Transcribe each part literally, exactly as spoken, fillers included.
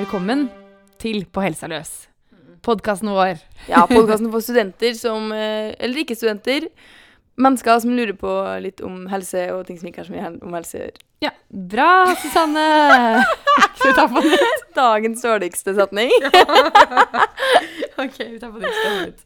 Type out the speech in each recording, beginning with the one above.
velkommen til På Helsa Løs. Podcasten vår. Ja, podcasten for studenter som, eh, eller ikke studenter, mennesker som lurer på litt om helse og ting som ikke er så mye om helse. Ja, bra, Susanne! Skal vi ta på nytt? Dagens dårligste setning. Ok, vi tar på nytt.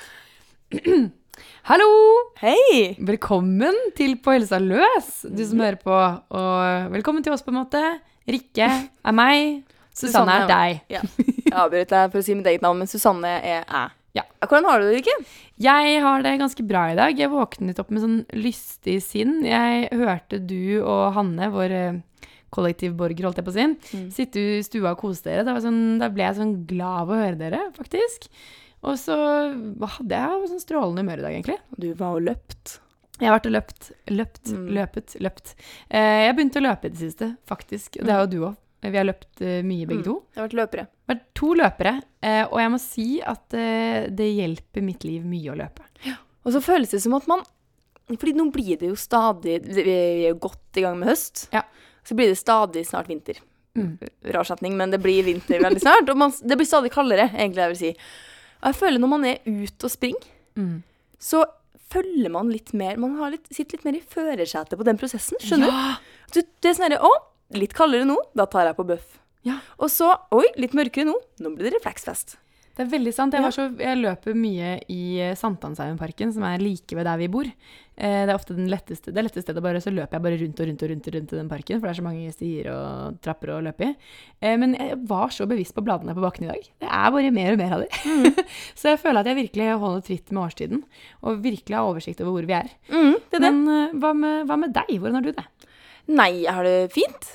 Hallo! Hei! Velkommen til På Helsa Løs, du som hører på. Og velkommen til oss på en måte. Rikke er meg, Susanne er deg. Ja. Jeg avbrøt deg for å si mitt eget navn, men Susanne er jeg. Ja. Hvordan har du det, Rikke? Jeg har det ganske bra i dag. Jeg våknet opp med sånn lystig sinn. Jeg hørte du og Hanne, vår eh, kollektivborger, holdt jeg på å si, mm. sitte i stua og kose dere. Det var sånn, da ble jeg sånn glad av å høre dere, faktisk. Og så hadde jeg sånn strålende humør i dag, egentlig. Du var jo løpt. Jeg har vært og løpt, løpt, mm. løpet, løpt. Eh, jeg begynte å løpe i det siste, faktisk. Og det har jo du også. Vi har løpt uh, mye begge mm. to. Jeg har vært løpere. Jeg har vært to løpere, uh, og jeg må si at uh, det hjelper mitt liv mye å løpe. Ja. Og så føles det som at man, fordi nå blir det jo stadig, vi er jo godt i gang med høst, ja. Så blir det stadig snart vinter. Mm. Rar setning, men det blir vinter veldig snart, og man, det blir stadig kaldere, egentlig jeg vil si. Og jeg føler når man er ute og springer, mm. så følger man litt mer, man har litt, sitter litt mer i førersetet på den prosessen, skjønner ja. du? Det er sånn her, å, litt kaldere nå, da tar jeg på bøff. Ja. Og så, oi, litt mørkere nå, nå blir det refleksfest. Det er veldig sant. Jeg, ja. var så, jeg løper mye i Sankthanshaugenparken, som er like ved der vi bor. Eh, det er ofte den letteste, det letteste stedet, bare, så løper jeg bare rundt og rundt og rundt, rundt i den parken, for det er så mange stier og trapper å løpe i. Eh, men jeg var så bevisst på bladene på bakken i dag. Det er bare mer og mer av det. Mm. Så jeg føler at jeg virkelig holder tritt med årstiden, og virkelig har oversikt over hvor vi er. Mm, det er det. Men uh, hva, med, hva med deg? Hvordan har du det? Nei, jeg har det fint.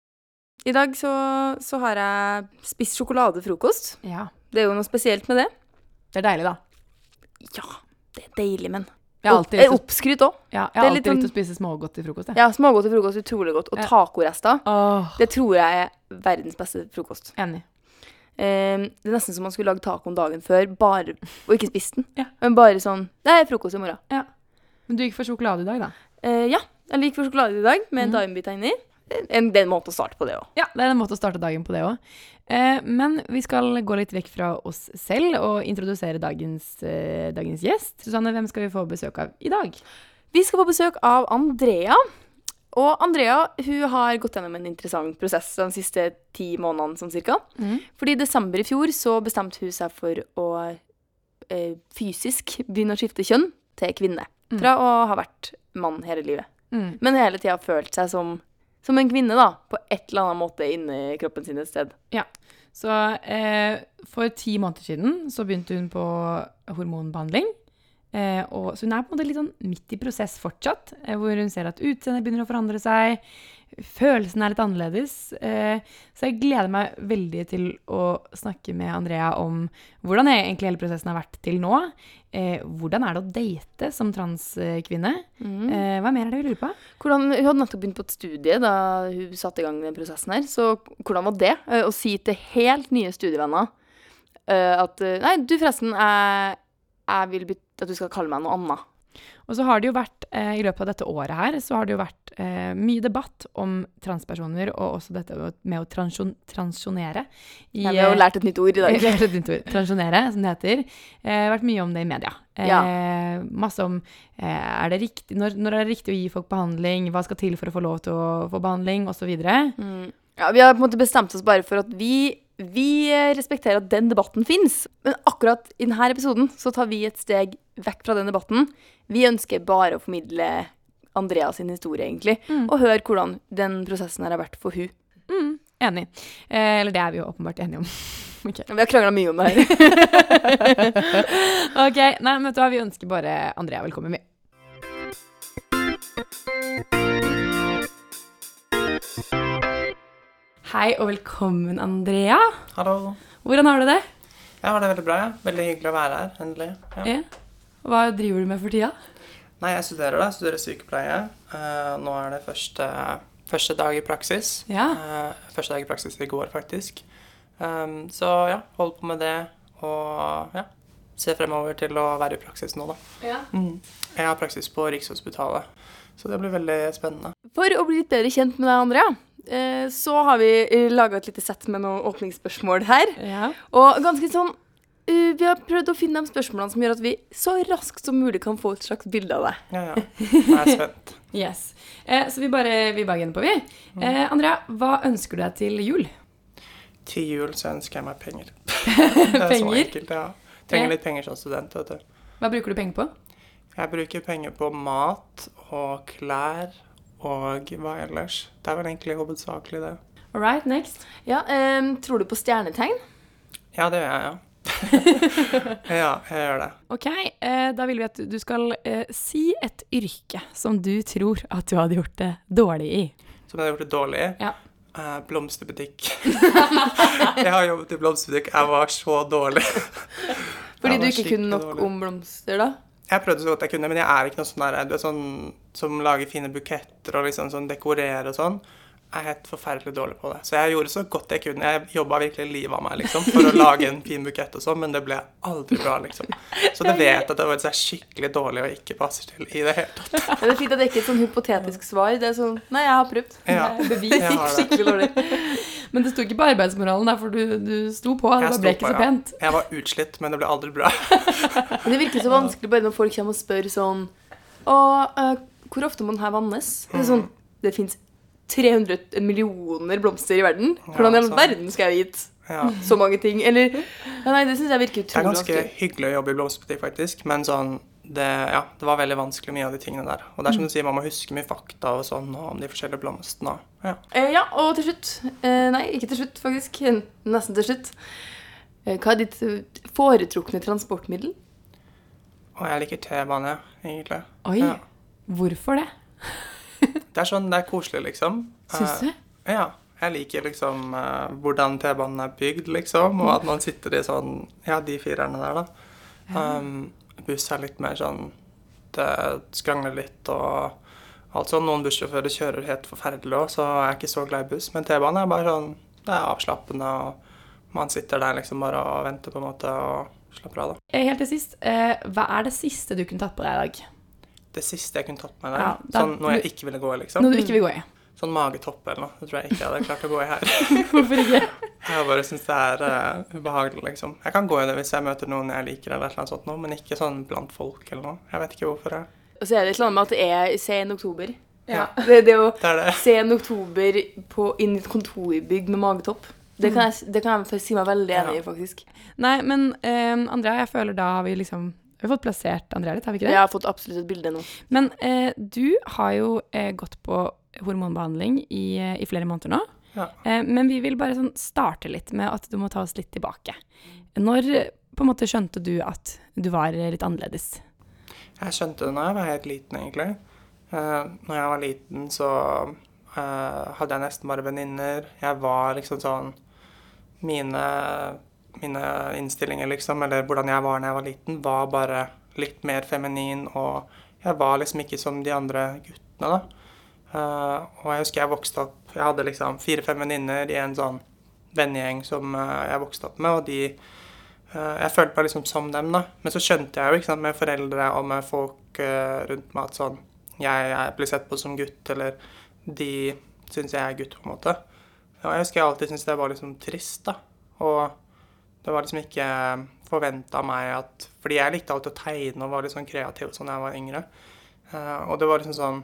I dag så, så har jeg spist sjokoladefrokost. Ja. Det er jo noe spesielt med det. Det er deilig, da. Ja, det er deilig, men jeg har alltid er oppskrytt også. Ja, jeg har alltid litt likt å spise smågodt til frokost. Ja, ja smågodt til frokost er utrolig godt. Og ja. Tacorester, oh. det tror jeg er verdens beste frokost. Enig. Um, det er nesten som man skulle lage taco dagen før, bare, og ikke spist den. Ja. Men bare sånn, det er frokost i morgen. Ja. Men du gikk for sjokolade i dag, da? Uh, ja, jeg liker for sjokolade i dag, med mm. dimebit inni. En, det er en måte å starte på det også. Ja, det er en måte å starte dagen på det også. Eh, men vi skal gå litt vekk fra oss selv og introdusere dagens, eh, dagens gjest. Susanne, hvem skal vi få besøk av i dag? Vi skal få besøk av Andrea. Og Andrea, hun har gått gjennom en interessant prosess de siste ti månedene, sånn cirka. Mm. Fordi i desember i fjor så bestemte hun seg for å eh, fysisk begynne å skifte kjønn til kvinne. Mm. Fra å ha vært mann hele livet. Mm. Men hele tiden har følt seg som Som en kvinne, da, på et eller annet måte inni kroppen sin et sted. Ja, så eh, for ti måneder siden så begynte hun på hormonbehandling. Eh, og, så hun er på en måte litt sånn midt i prosess fortsatt, eh, hvor hun ser at utseendet begynner å forandre seg. Følelsen er litt annerledes. Eh, så jeg gleder meg veldig til å snakke med Andrea om hvordan egentlig hele prosessen har vært til nå. Eh, hvordan er det å date som transkvinne? Mm. Eh, hva mer er det vi lurer på? Hvordan, hun hadde nettopp begynt på et studie da hun satte i gang den prosessen her. Så hvordan var det eh, å si til helt nye studievenner eh, at nei, du forresten, jeg, jeg vil bytte at du skal kalle meg noe annet. Og så har det jo vært, eh, i løpet av dette året her, så har det jo vært eh, mye debatt om transpersoner, og også dette med å transion, transjonere. I, ja, vi har jo lært et nytt ord i dag. Vi har lært et nytt ord. Transjonere, som det heter. Det eh, har vært mye om det i media. Eh, ja. Masse om, eh, er det riktig, når, når er det riktig å gi folk behandling, hva skal til for å få lov til å få behandling, og så videre. Mm. Ja, vi har på en måte bestemt oss bare for at vi, vi respekterer at den debatten finnes. Men akkurat i denne episoden så tar vi et steg vekk fra den debatten. Vi ønsker bare å formidle Andrea sin historie, egentlig, mm. og høre hvordan den prosessen her har vært for hun. Mm, enig. Eh, eller det er vi jo åpenbart enige om. Okay. Vi har kranglet mye om det her. Ok, nei, men vet du hva, vi ønsker bare Andrea velkommen med. Hei og velkommen, Andrea. Hallo. Hvordan har du det? Jeg har det veldig bra, ja. Veldig hyggelig å være her, endelig. Ja. Ja. Hva driver du med for tida? Nei, jeg studerer da. Jeg studerer sykepleie. Uh, nå er det første, første dag i praksis. Ja. Uh, første dag i praksis i går, faktisk. Um, så ja, hold på med det, og ja, se fremover til å være i praksis nå da. Ja. Mm. Jeg har praksis på Rikshospitalet, så det blir veldig spennende. For å bli litt bedre kjent med deg, Andrea, eh, så har vi eh, laget et lite sett med noen åpningsspørsmål her. Ja. Og ganske sånn, eh, vi har prøvd å finne de spørsmålene som gjør at vi så raskt som mulig kan få et slags bilde av det. Ja, ja. Jeg er spent. Yes. Eh, så vi bare, vi bare gjenner på, vi. Eh, Andrea, hva ønsker du deg til jul? Til jul så ønsker jeg meg penger. Det er så Penger? enkelt, ja. Trenger litt penger som student, vet du. Hva bruker du penger på? Jeg bruker penger på mat og klær og hva ellers. Det er vel egentlig hovedsakelig det. All right, next. Ja, eh, tror du på stjernetegn? Ja, det gjør jeg, ja. Ja, jeg gjør det. Ok, eh, da vil vi at du skal eh, si et yrke som du tror at du hadde gjort det dårlig i. Som jeg har gjort det dårlig i. Ja. Eh, blomsterbutikk. Jeg har jobbet i blomsterbutikk. Jeg var så dårlig. Fordi Jeg du var ikke kunne skikkelig nok dårlig. om blomster da? Jeg prøvde så godt jeg kunne, men jeg er ikke noe sånn der, du er sånn som lager fine buketter og liksom sånn dekorerer og sånn. Jeg er helt forferdelig dårlig på det. Så jeg gjorde så godt jeg kunne. Jeg jobbet virkelig livet av meg, liksom, for å lage en fin bukett og sånn, men det ble aldri bra, liksom. Så det vet at det var skikkelig dårlig og ikke passer til i det hele tatt. Ja, det er fint at det ikke er et sånn hypotetisk svar. Det er sånn, nei, jeg har prøvd. Ja, Det er bevis. jeg har det. Skikkelig dårlig. Men det sto ikke på arbeidsmoralen der, for du, du sto på, det Jeg bare sto ble ikke på, så ja. pent. Jeg var utslitt, men det ble aldri bra. Men det virker så vanskelig bare når folk kommer og spør sånn, og eh, hvor ofte må den her vannes? Det er sånn, det finnes tre hundre millioner blomster i verden. Hvordan i all sant. verden skal jeg vite Ja. så mange ting? Eller, ja, nei, det synes jeg virker Det er utrolig ganske vanskelig. hyggelig å jobbe i blomsterbutikk, faktisk, men sånn, det, ja, det var veldig vanskelig mye av de tingene der. Og det er som du sier, man må huske mye fakta og sånn, og om de forskjellige blomstene. og- Ja. Eh, ja, og til slutt, eh, nei, ikke til slutt faktisk, nesten til slutt. Eh, hva er ditt eh, foretrukne transportmiddel? Og jeg liker T-bane, egentlig. Oi, Ja. hvorfor det? Det er sånn, det er koselig, liksom. Syns du? Eh, Ja, jeg liker liksom eh, hvordan T-banen er bygd, liksom, og at man sitter i sånn, ja, de firerne der, da. Um, buss er litt mer sånn, det skrangler litt, og alt sånn. Noen bussjåfører kjører helt forferdelig også, så jeg er ikke så glad i buss. Men T-banen er bare sånn, det er avslappende, og man sitter der liksom bare og venter på en måte, og slapper av, da. Eh, Helt til sist, eh, hva er det siste du kunne tatt på deg i dag? Det siste jeg kunne tatt med der, Ja, da- sånn noe jeg ikke ville gå i, liksom. Noe du ikke vil gå i. Sånn magetopp eller noe, det tror jeg ikke jeg hadde klart å gå i her. Hvorfor ikke? Jeg bare synes det er uh, ubehagelig, liksom. Jeg kan gå i det hvis jeg møter noen jeg liker eller et eller annet sånt noe, men ikke sånn blant folk eller noe. Jeg vet ikke hvorfor jeg... Og så er det et eller annet med at det er sen oktober. Ja. Det, det å Det er det. sen oktober på, inn i et kontorbygg med magetopp, det kan jeg, det kan jeg si meg veldig enig i, Ja. faktisk. Nei, men eh, Andrea, jeg føler da har vi liksom, vi har fått plassert Andrea litt, har vi ikke det? Jeg har fått absolutt et bilde nå. Men eh, du har jo eh, gått på hormonbehandling i, eh, i flere måneder nå. Ja. Eh, men vi vil bare sånn starte litt med at du må ta oss litt tilbake. Når eh, på en måte skjønte du at du var eh, litt annerledes? Jeg skjønte det når jeg var helt liten, egentlig. Uh, når jeg var liten, så uh, hadde jeg nesten bare venninner. Jeg var liksom sånn mine, mine innstillinger, liksom, eller hvordan jeg var når jeg var liten, var bare litt mer feminin, og jeg var liksom ikke som de andre guttene, da. Uh, og jeg husker jeg vokste opp, jeg hadde liksom fire-fem venninner i en sånn vennegjeng som uh, jeg vokste opp med, og de uh, jeg følte meg liksom som dem, da. Men så skjønte jeg jo, ikke sant, med foreldre og med folk uh, rundt meg at sånn, jeg, jeg blir sett på som gutt, eller de synes jeg er gutt, på en måte. Og jeg husker jeg alltid syntes det var liksom trist, da. Og det var liksom ikke forventet av meg at, fordi jeg likte alltid å tegne og var litt sånn kreativ sånn da jeg var yngre. Uh, og det var liksom sånn,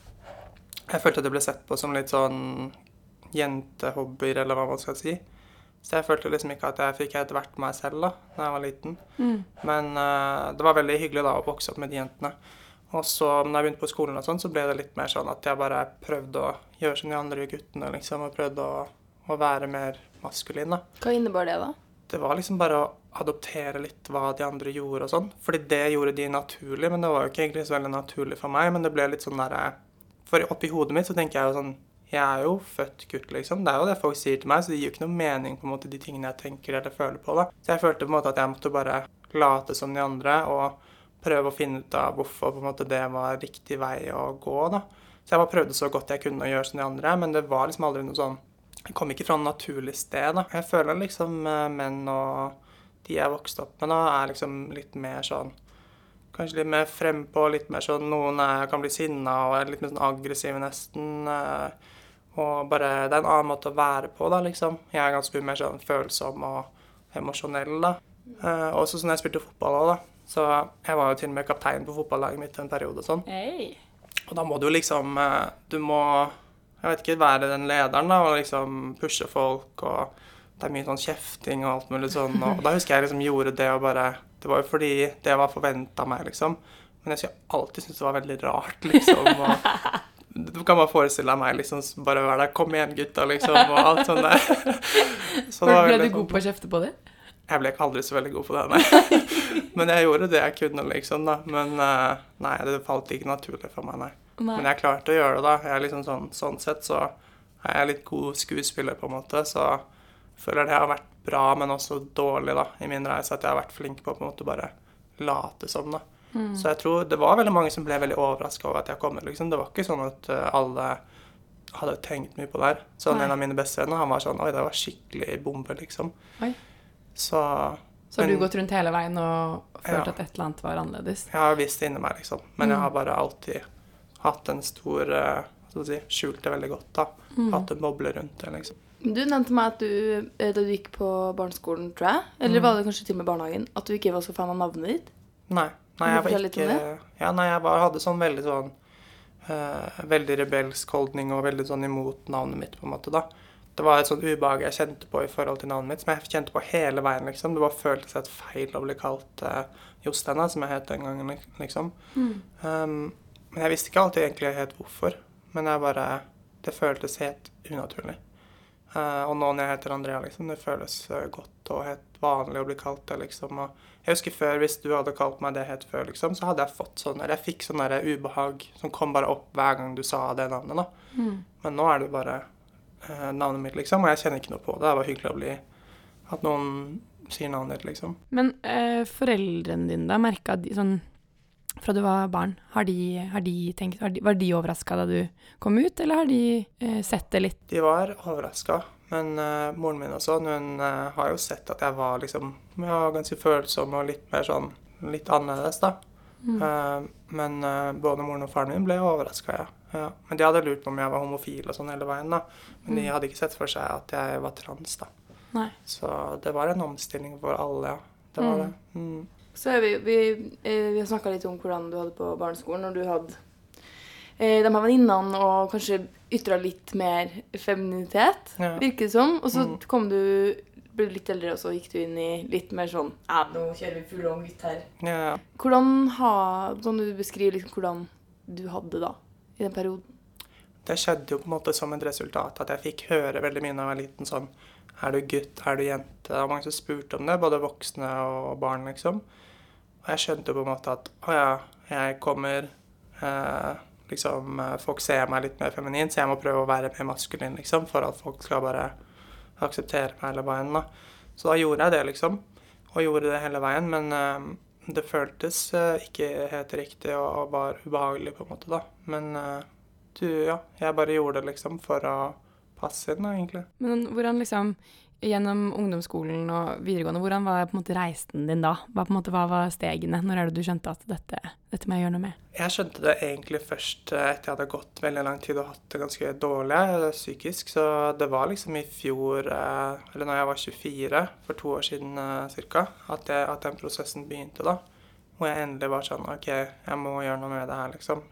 jeg følte at det ble sett på som litt sånn jentehobbyer, eller hva man skal si. Så jeg følte liksom ikke at jeg fikk helt vært meg selv da, da jeg var liten. Mm. Men uh, det var veldig hyggelig da å vokse opp med de jentene. Og så når jeg begynte på skolen og sånn, så ble det litt mer sånn at jeg bare prøvde å gjøre som de andre guttene, liksom, og prøvde å, å være mer maskulin, da. Hva innebar det da? Det var liksom bare å adoptere litt hva de andre gjorde og sånn. Fordi det gjorde de naturlig, men det var jo ikke egentlig så veldig naturlig for meg, men det ble litt sånn der, for oppi hodet mitt så tenker jeg jo sånn, jeg er jo født gutt, liksom. Det er jo det folk sier til meg, så det gir jo ikke noe mening på en måte de tingene jeg tenker eller føler på, da. Så jeg følte på en måte at jeg måtte bare late som de andre, og prøve å finne ut av hvorfor på en måte det var riktig vei å gå, da. Så jeg bare prøvde så godt jeg kunne å gjøre som de andre, men det var liksom aldri noe sånn, jeg kom ikke fra noe naturlig sted, da. Jeg føler liksom menn og de jeg vokste opp med da, er liksom litt mer sånn, kanskje litt mer frempå, litt mer sånn, noen er, kan bli sinna og er litt mer sånn aggressive nesten, Og bare, det er en annen måte å være på, da, liksom. Jeg er ganske mye mer sånn følsom og emosjonell, da. Eh, også sånn jeg spilte fotball også, da. Så jeg var jo til og med kaptein på fotballaget mitt en periode og sånn. Hey. Og da må du liksom, eh, du må, jeg vet ikke, være den lederen, da, og liksom pushe folk, og det er mye sånn kjefting og alt mulig sånn. Og da husker jeg liksom gjorde det, og bare, det var jo fordi det var forventet av meg, liksom. Men jeg skulle alltid synes det var veldig rart, liksom, og du kan bare forestille deg meg, liksom, bare være der, kom igjen gutta, liksom, og alt sånt der. Så ble veldig, du god på å kjefte på det? Jeg ble ikke aldri så veldig god på det, nei. Men jeg gjorde det jeg kunne, liksom, da. Men nei, det falt ikke naturlig for meg, nei. nei. Men jeg klarte å gjøre det, da. Jeg er liksom sånn, sånn sett, så er jeg litt god skuespiller, på en måte, så jeg føler det har vært bra, men også dårlig, da, i min reise, at jeg har vært flink på, på en måte, bare late som, da. Mm. Så jeg tror det var veldig mange som ble veldig overrasket over at jeg kom, liksom. Det var ikke sånn at alle hadde tenkt mye på det her. Så en av mine bestevenner, han var sånn, oi, det var skikkelig bombe, liksom. Oi. Så... Så har men, du gått rundt hele veien og følt ja. At et eller annet var annerledes? Jeg har visst det inni meg, liksom. Men mm. jeg har bare alltid hatt en stor, hva skal jeg si, skjult det veldig godt, da. Mm. Hatt en boble rundt det, liksom. Du nevnte meg at du, da du gikk på barneskolen, tror jeg, eller mm. var det kanskje til og med barnehagen, at du ikke var så fan av navnet ditt? Nei. Nei, jeg var ikke, ja, nei, jeg var, hadde sånn veldig sånn, uh, veldig rebelsk holdning og veldig sånn imot navnet mitt, på en måte, da. Det var et sånn ubehag jeg kjente på i forhold til navnet mitt, som jeg kjente på hele veien, liksom. Det bare føltes et feil å bli kalt uh, Jostein, som jeg het den gangen, liksom. Mm. Um, men jeg visste ikke alltid egentlig helt hvorfor, men jeg bare, det føltes helt unaturlig. Uh, og nå når jeg heter Andrea, liksom, det føles uh, godt og helt vanlig å bli kalt det, liksom, og jeg husker før, hvis du hadde kalt meg det helt før, liksom, så hadde jeg fått sånn, eller jeg fikk sånn der ubehag som kom bare opp hver gang du sa det navnet, da. Mm. Men nå er det bare eh, navnet mitt, liksom, og jeg kjenner ikke noe på det. Det var hyggelig å bli, at noen sier navnet ditt, liksom. Men eh, foreldrene dine da, merket de, sånn, fra du var barn, har de, har de tenkt, har de, var de overrasket da du kom ut, eller har de eh, sett det litt? De var overrasket. Men uh, moren min også, hun uh, har jo sett at jeg var liksom, jeg var ganske følsom og litt mer sånn, litt annerledes da. Mm. Uh, men uh, både moren og faren min ble overrasket, ja. ja. Men de hadde lurt på om jeg var homofil og sånn hele veien da. Men mm. de hadde ikke sett for seg at jeg var trans da. Nei. Så det var en omstilling for alle, ja. Det var mm. det. Mm. Så er vi, vi, vi har snakket litt om hvordan du hadde på barneskolen, når du hadde de her venninnene og kanskje ytret litt mer femininitet, ja. Virker det som. Og så mm. kom du, ble du litt eldre, og så gikk du inn i litt mer sånn, ja, nå kjører vi full om gutt her. Ja. Hvordan ha, sånn du beskriver liksom hvordan du hadde da, i den perioden? Det skjedde jo på en måte som et resultat, at jeg fikk høre veldig mye da jeg var liten sånn, er du gutt, er du jente? Det var mange som spurte om det, både voksne og barn, liksom. Og jeg skjønte på en måte at, å ja, jeg kommer... Eh, liksom, folk ser meg litt mer feminin, så jeg må prøve å være mer maskulin, liksom, for at folk skal bare akseptere meg hele veien, da. Så da gjorde jeg det, liksom, og gjorde det hele veien, men uh, det føltes uh, ikke helt riktig og var ubehagelig, på en måte, da. Men uh, du, ja, jeg bare gjorde det, liksom, for å passe inn, da, egentlig. Men hvordan, liksom, gjennom ungdomsskolen og videregående, hvordan var på en måte reisen din da? Hva, på en måte, hva var stegene? Når er det du skjønte at dette, dette må jeg gjøre noe med? Jeg skjønte det egentlig først etter jeg hadde gått veldig lang tid og hatt det ganske dårlig psykisk, så det var liksom i fjor, eller når jeg var tjuefire, for to år siden cirka, at, jeg, at den prosessen begynte da. Hvor jeg endelig var sånn, ok, jeg må gjøre noe med det her, liksom.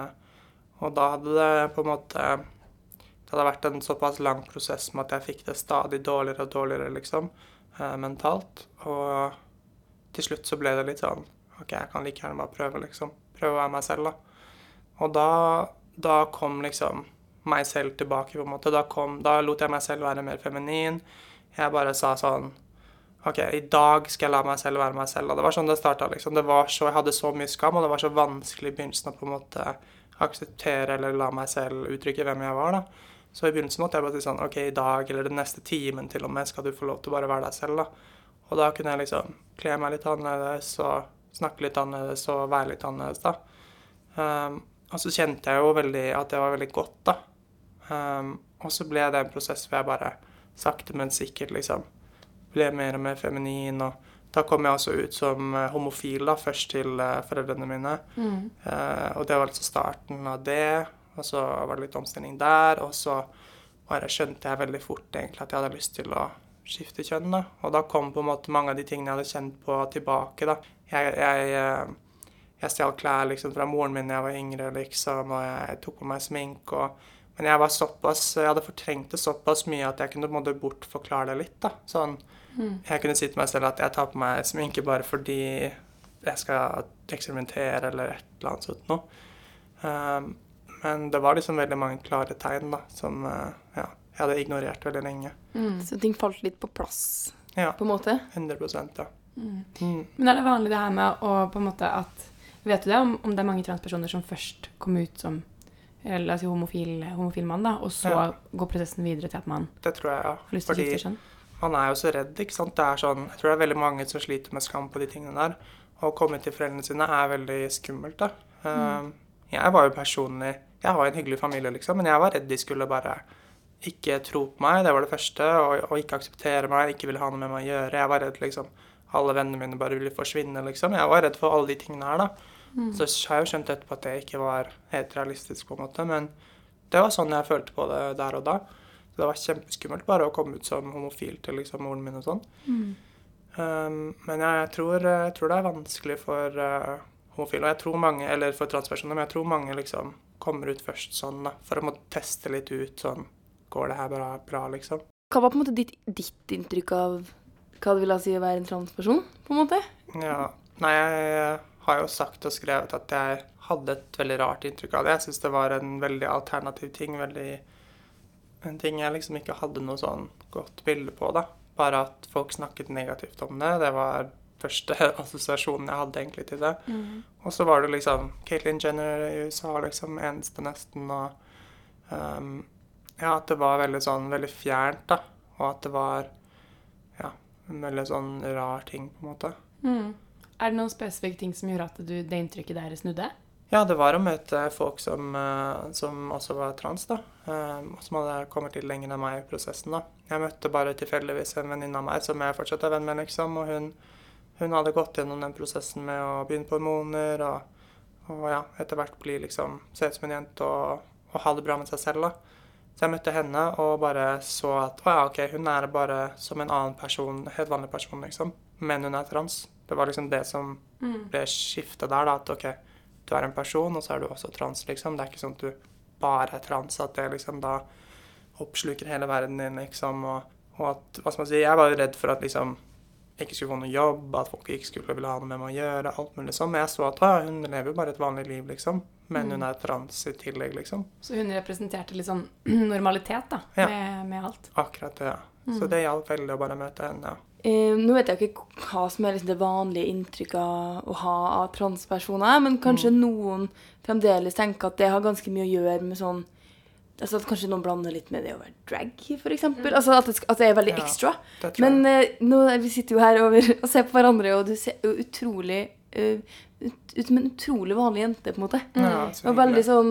Og da hadde det på en måte... Det hadde vært en såpass lang prosess med at jeg fikk det stadig dårligere og dårligere, liksom, eh, mentalt. Og til slutt så ble det litt sånn, ok, jeg kan like gjerne bare prøve, liksom. Prøve å være meg selv, da. Og da, da kom liksom meg selv tilbake, på en måte. Da, kom, da lot jeg meg selv være mer feminin. Jeg bare sa sånn, ok, i dag skal jeg la meg selv være meg selv. Og det var sånn det startet, liksom. Det var så, jeg hadde så mye skam, og det var så vanskelig i begynnelsen å på en måte akseptere eller la meg selv uttrykke hvem jeg var, da. Så i begynnelsen måtte jeg bare si sånn, ok, i dag eller den neste timen til og med skal du få lov til å bare være deg selv, da. Og da kunne jeg liksom kle meg litt annerledes og snakke litt annerledes og være litt annerledes, da. Um, og så kjente jeg jo veldig at det var veldig godt, da. Um, og så ble det en prosess hvor jeg bare sakte, men sikkert liksom ble mer og mer feminin, og da kom jeg også ut som uh, homofil, da, først til uh, foreldrene mine. Mm. Uh, og det var liksom starten av det. og så var det litt omstilling der, og så bare skjønte jeg veldig fort egentlig at jeg hadde lyst til å skifte kjønn, da. Og da kom på en måte mange av de tingene jeg hadde kjent på tilbake, da. Jeg, jeg, jeg stjal klær liksom fra moren min da jeg var yngre, liksom, og jeg tok på meg smink, og, men jeg var såpass, jeg hadde fortrengt det såpass mye at jeg kunne på en måte bortforklare det litt, da. Sånn, mm. jeg kunne si til meg selv at jeg tar på meg sminke bare fordi jeg skal eksperimentere eller et eller annet sånt noe. Um, men det var liksom veldig mange klare tegn, da, som uh, ja, jeg hadde ignorert veldig lenge. Mm. Så ting falt litt på plass, ja, på en måte? hundre prosent, ja. Mm. Mm. Men er det vanlig det her med å på en måte at, vet du det, om, om det er mange transpersoner som først kom ut som, eller altså homofil, homofil mann da, og så ja. Går prosessen videre til at man det tror jeg, ja. Får lyst til å skifte kjønn? Man er jo så redd, ikke sant? Det er sånn, jeg tror det er veldig mange som sliter med skam på de tingene der. Å komme til foreldrene sine er veldig skummelt, da. Mm. Um, jeg var jo personlig, jeg var en hyggelig familie, liksom, men jeg var redd de skulle bare ikke tro på meg, det var det første, og, og ikke akseptere meg, ikke ville ha noe med meg å gjøre. Jeg var redd, liksom, alle vennene mine bare ville forsvinne, liksom. Jeg var redd for alle de tingene her, da. Mm. Så har jeg jo skjønt etterpå at det ikke var helt realistisk, på en måte, men det var sånn jeg følte på det der og da. Så det var kjempeskummelt bare å komme ut som homofil til liksom moren min og sånn. Mm. Um, men jeg, jeg, tror, jeg tror det er vanskelig for uh, homofile, og jeg tror mange, eller for transpersoner, men jeg tror mange liksom kommer ut først sånn, da, for å måtte teste litt ut sånn, går det her bra, bra liksom. Hva var på en måte ditt, ditt inntrykk av hva det vil si å være en transperson, på en måte? Ja, nei, jeg har jo sagt og skrevet at jeg hadde et veldig rart inntrykk av det. Jeg synes det var en veldig alternativ ting, veldig, en ting jeg liksom ikke hadde noe sånn godt bilde på, da. Bare at folk snakket negativt om det, det var første assosiasjonen jeg hadde egentlig til det. Mm. Og så var det liksom Caitlyn Jenner i U S A, liksom eneste nesten, og um, ja, at det var veldig sånn, veldig fjernt, da. Og at det var, ja, en veldig sånn rar ting, på en måte. Mm. Er det noen spesifikke ting som gjorde at du, det inntrykket der snudde? Ja, det var å møte folk som, uh, som også var trans, da. Um, og som hadde kommet litt lenger enn meg i prosessen, da. Jeg møtte bare tilfeldigvis en venninne av meg, som jeg fortsatt er venn med, liksom. Og hun, hun hadde gått gjennom den prosessen med å begynne på hormoner, og, og ja, etter hvert bli liksom, se ut som en jente og, og ha det bra med seg selv, da. Så jeg møtte henne og bare så at, å ja, ok, hun er bare som en annen person, helt vanlig person, liksom. Men hun er trans. Det var liksom det som ble skiftet der, da, at ok, du er en person, og så er du også trans, liksom. Det er ikke sånn at du bare er trans, at det liksom da oppsluker hele verden din, liksom. Og, og at, hva skal man si, jeg var redd for at liksom, jeg ikke skulle få noe jobb, at folk ikke skulle ville ha noe med meg å gjøre, alt mulig sånn. Men jeg så at, å, hun lever jo bare et vanlig liv, liksom. Men hun er trans i tillegg, liksom. Så hun representerte litt sånn normalitet, da, ja. med, med alt. Akkurat det, ja. Mm. Så det hjalp veldig å bare møte henne, ja. Eh, nå vet jeg ikke hva som er liksom det vanlige inntrykket å ha av transpersoner, men kanskje mm. noen fremdeles tenker at det har ganske mye å gjøre med sånn, altså at kanskje noen blander litt med det å være drag, for eksempel. Mm. Altså at det, at det er veldig ja, ekstra. Men eh, nå, vi sitter jo her over og ser på hverandre, og du ser jo utrolig... Uh, ut, ut som en utrolig vanlig jente, på en måte. Mm. Ja, og veldig sånn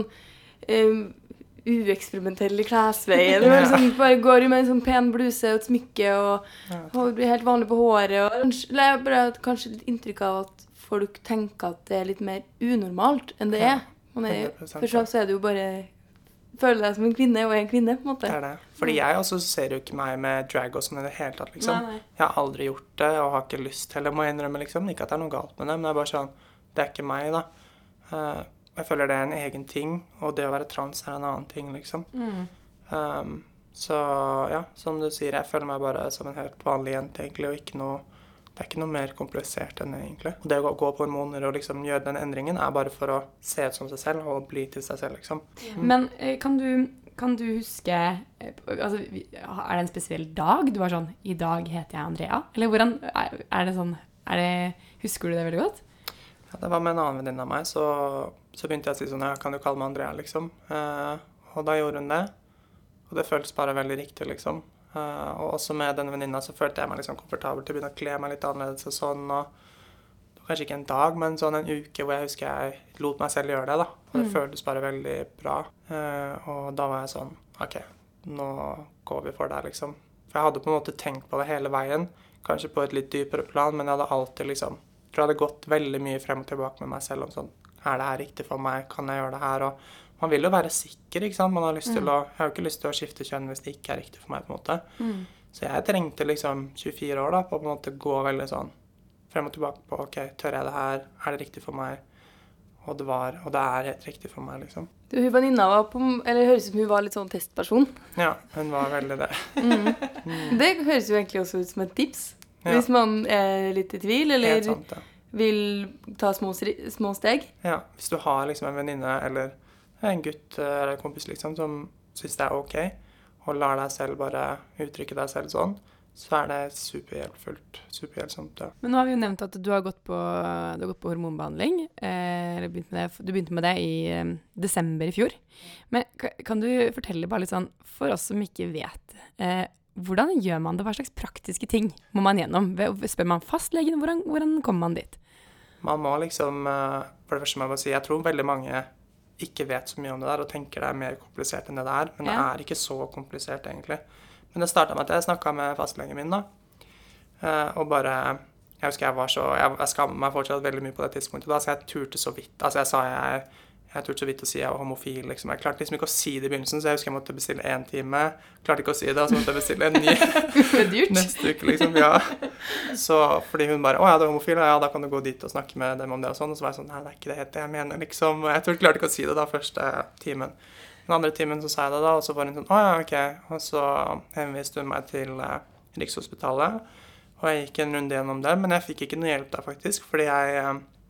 um, ueksperimentell i klesveien. Ja. Liksom, bare går med en sånn pen bluse og et smykke, og, ja. og blir helt vanlig på håret. Og, eller bare kanskje litt inntrykk av at folk tenker at det er litt mer unormalt enn det er. Man er for så er det jo bare føler deg som en kvinne og en kvinne, på en måte. Det er det. Fordi jeg også ser jo ikke meg med drag og sånn i det hele tatt, liksom. Nei, nei. Jeg har aldri gjort det, og har ikke lyst til det, må jeg innrømme, liksom. Ikke at det er noe galt med det, men det er bare sånn, det er ikke meg, da. Uh, jeg føler det er en egen ting, og det å være trans er en annen ting, liksom. Mm. Um, så, ja, som du sier, jeg føler meg bare som en helt vanlig jente, egentlig, og ikke noe, det er ikke noe mer komplisert enn det, egentlig. Og det å gå på hormoner og liksom gjøre den endringen er bare for å se ut som seg selv og bli til seg selv, liksom. Mm. Men kan du, kan du huske, altså, er det en spesiell dag? Du var sånn, i dag heter jeg Andrea. Eller hvordan, er det sånn, er det, husker du det veldig godt? Ja, det var med en annen venninne av meg, så, så begynte jeg å si sånn, ja, kan du kalle meg Andrea, liksom. Uh, og da gjorde hun det, og det føltes bare veldig riktig, liksom. Uh, og også med den venninna så følte jeg meg liksom komfortabel til å begynne å kle meg litt annerledes og sånn, og det var kanskje ikke en dag, men sånn en uke hvor jeg husker jeg lot meg selv gjøre det, da. Og det mm. føltes bare veldig bra. Uh, og da var jeg sånn, ok, nå går vi for det, liksom. For jeg hadde på en måte tenkt på det hele veien, kanskje på et litt dypere plan, men jeg hadde alltid liksom, jeg tror jeg hadde gått veldig mye frem og tilbake med meg selv om sånn, er det her riktig for meg, kan jeg gjøre det her, og, man vil jo være sikker, ikke sant? Man har lyst til å, jeg har jo ikke lyst til å skifte kjønn hvis det ikke er riktig for meg, på en måte. Mm. Så jeg trengte liksom tjuefire år da, på å på en måte gå veldig sånn frem og tilbake på, ok, tør jeg det her? Er det riktig for meg? Og det var, og det er helt riktig for meg, liksom. Du, hun venninna var på, eller høres ut som hun var litt sånn testperson. Ja, hun var veldig det. Mm. Mm. Det høres jo egentlig også ut som et tips. Ja. Hvis man er litt i tvil, eller Helt sant, ja. vil ta små, små steg. Ja, hvis du har liksom en venninne, eller en gutt eller en kompis liksom, som synes det er ok, og lar deg selv bare uttrykke deg selv sånn, så er det superhjelpfullt, superhjelpsomt, ja. Men nå har vi jo nevnt at du har gått på, du har gått på hormonbehandling. Eh, eller begynt med det, du begynte med det i eh, desember i fjor. Men kan, kan du fortelle bare litt sånn, for oss som ikke vet, eh, hvordan gjør man det? Hva slags praktiske ting må man gjennom? Spør man fastlegen? Hvordan, hvordan kommer man dit? Man må liksom, for det første må jeg bare si, jeg tror veldig mange ikke vet så mye om det der, og tenker det er mer komplisert enn det det er, men det Ja. er ikke så komplisert egentlig. Men det startet med at jeg snakket med fastlegen min da, og bare, jeg husker jeg var så, jeg, jeg skammer meg fortsatt veldig mye på det tidspunktet da, så jeg turte så vidt, altså jeg sa jeg, jeg turte så vidt å si jeg var homofil, liksom. Jeg klarte liksom ikke å si det i begynnelsen, så jeg husker jeg måtte bestille en time, klarte ikke å si det, og så måtte jeg bestille en ny Det er dyrt. neste uke, liksom, ja. Så fordi hun bare, å ja, du er homofil, ja, da kan du gå dit og snakke med dem om det og sånn, og så var jeg sånn, nei, det er ikke det helt det jeg mener, liksom, og jeg tror jeg klarte ikke å si det da, første timen. Den andre timen så sa jeg det da, og så var hun sånn, å ja, ok, og så henviste hun meg til eh, Rikshospitalet, og jeg gikk en runde gjennom det, men jeg fikk ikke noe hjelp der faktisk, fordi jeg,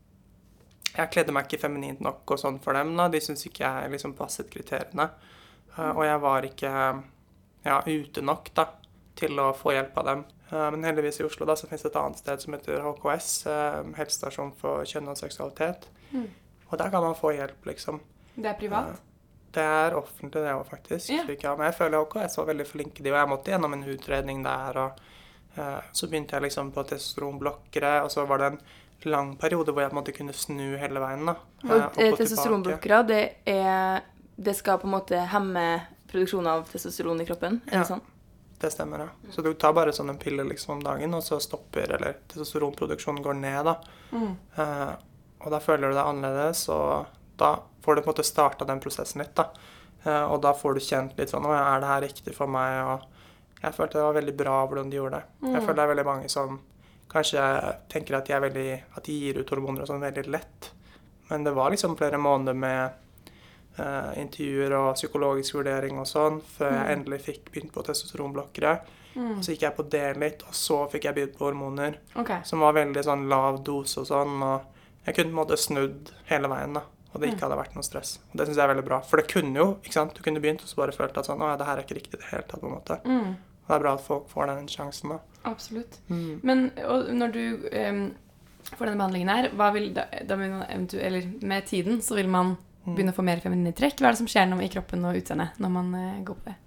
eh, jeg kledde meg ikke feminint nok og sånn for dem da, de synes ikke jeg liksom passet kriteriene, uh, og jeg var ikke ja, ute nok da, til å få hjelp av dem. Uh, men heldigvis i Oslo da, så finnes det et annet sted som heter H K S, uh, helsestasjon for kjønn og seksualitet, Mm. og der kan man få hjelp liksom. Det er privat? Uh, Det er offentlig det også, faktisk. Ja. Ja, men jeg føler H K S var veldig flinke de, og jeg måtte gjennom en utredning der, og uh, så begynte jeg liksom på testosteronblokkere, og så var det en lang periode hvor jeg måtte kunne snu hele veien da. Uh, Og opp og testosteronblokkere, det, er, det skal på en måte hemme produksjonen av testosteron i kroppen, er Ja. det sånn? Det stemmer, ja. Så du tar bare sånn en pille liksom om dagen, og så stopper, eller testosteronproduksjonen går ned da. Mm. Uh, og da føler du deg annerledes, og da får du på en måte startet den prosessen litt da. Uh, og da får du kjent litt sånn, er det her riktig for meg? Og jeg følte det var veldig bra hvordan de gjorde det. Mm. Jeg føler det er veldig mange som kanskje tenker at de, er veldig, at de gir ut hormoner og sånn veldig lett. Men det var liksom flere måneder med uh, intervjuer og psykologisk vurdering og sånn, før jeg Mm. endelig fikk begynt på testosteronblokkere. Mm. Og så gikk jeg på det litt, og så fikk jeg begynt på hormoner, Ok. som var veldig sånn lav dose og sånn, og jeg kunne på en måte snudd hele veien da, og det ikke hadde vært noe stress. Og det synes jeg er veldig bra, for det kunne jo, ikke sant, du kunne begynt og så bare følt at sånn, å ja, det her er ikke riktig det helt tatt på en måte. Mm. Og det er bra at folk får den sjansen da. Absolutt. Mm. Men og når du um, får denne behandlingen her, hva vil da, da vil man eventu- eller med tiden så vil man Mm. begynne å få mer feminine trekk? Hva er det som skjer nå i kroppen og utseendet når man uh, går på det?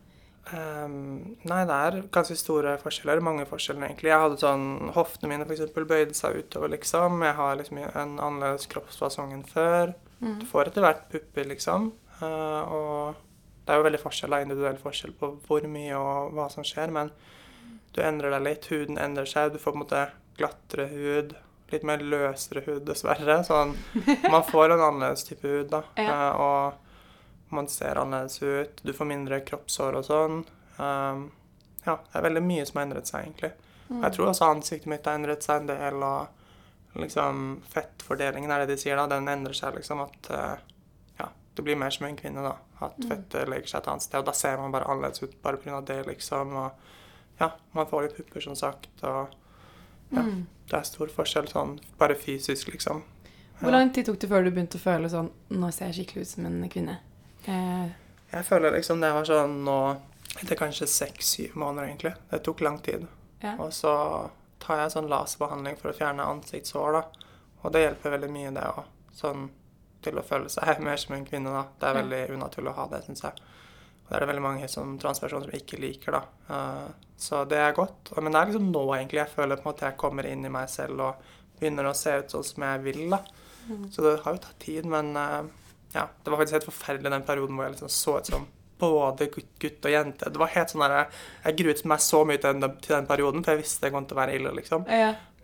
Um, nei, det er ganske store forskjeller, mange forskjeller egentlig. Jeg hadde sånn, hoftene mine for eksempel bøyde seg utover liksom. Jeg har liksom en annerledes kroppsfasong enn før. Mm. Du får etter hvert pupper liksom. Uh, og det er jo veldig forskjell, individuell forskjell på hvor mye og hva som skjer, men du endrer deg litt, huden endrer seg, du får på en måte glattere hud, litt mer løsere hud dessverre. Sånn, man får en annerledes type hud da, Ja. uh, og man ser annerledes ut, du får mindre kroppshår og sånn. Um, ja, det er veldig mye som har endret seg egentlig. Mm. Jeg tror også ansiktet mitt har endret seg en del, og liksom fettfordelingen er det de sier da, den endrer seg liksom at uh, ja, det blir mer som en kvinne da, at Mm. fettet legger seg et annet sted, og da ser man bare annerledes ut bare på grunn av det liksom, og ja, man får litt pupper som sagt, og ja, Mm. det er stor forskjell sånn, bare fysisk liksom. Hvor lang tid tok det før du begynte å føle sånn, nå ser jeg skikkelig ut som en kvinne? Eh, Jeg føler liksom det var sånn nå, etter kanskje seks-syv måneder egentlig. Det tok lang tid. ja. Og så tar jeg sånn laserbehandling for å fjerne ansiktshår da. Og det hjelper veldig mye det også, sånn til å føle seg mer som en kvinne da. Det er Ja. veldig unaturlig å ha det, synes jeg. Og det er det veldig mange som transpersoner som ikke liker da. Uh, så det er godt. Men det er liksom nå egentlig jeg føler på en måte jeg kommer inn i meg selv og begynner å se ut sånn som jeg vil da. Mm. Så det har jo tatt tid, men uh, ja, det var faktisk helt forferdelig den perioden hvor jeg liksom så ut som både gutt, gutt og jente. Det var helt sånn der, jeg gruet meg så mye til den, til den perioden, for jeg visste det kom til å være ille liksom. Ja.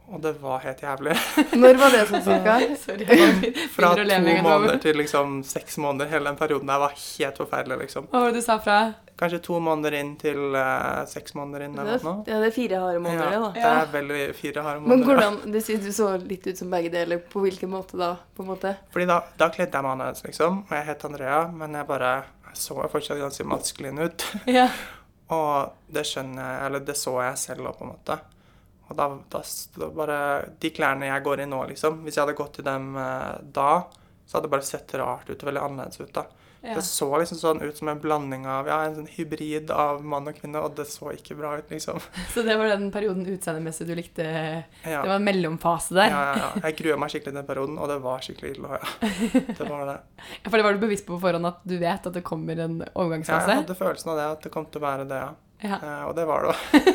Og det var helt jævlig. Når var det sånn cirka? Sorry, jeg Fra begynner å le to med en gang. måneder til liksom seks måneder. Hele den perioden der var helt forferdelig, liksom. Hva var det du sa fra? Kanskje to måneder inn til uh, seks måneder inn Det eller er, noe. ja, det er fire harde måneder, det, Ja, da. det er veldig fire harde Men måneder. hvordan, du sier du så litt ut som begge deler, på hvilken måte da, på en måte? Fordi da, da kledde jeg meg annerledes, liksom. Og jeg het Andrea, men jeg bare jeg så fortsatt ganske maskulin ut. Ja. Og det skjønner jeg, eller det så jeg selv også, på en måte. Og da, da, da bare, de klærne jeg går i nå, liksom, hvis jeg hadde gått i dem eh, da, så hadde det bare sett rart ut, og veldig annerledes ut da. Ja. Det så liksom sånn ut som en blanding av, ja, en sånn hybrid av mann og kvinne, og det så ikke bra ut, liksom. Så det var den perioden utseendemessig du likte. Ja. Det var en mellomfase der. Ja, ja, ja. Jeg gruer meg skikkelig i den perioden, og det var skikkelig ille, ja. Det var det. For det var du bevisst på på forhånd at du vet at det kommer en Ja, overgangsfase? jeg hadde følelsen av det, at det kom til å være det, ja. Ja. Eh, og det var det også.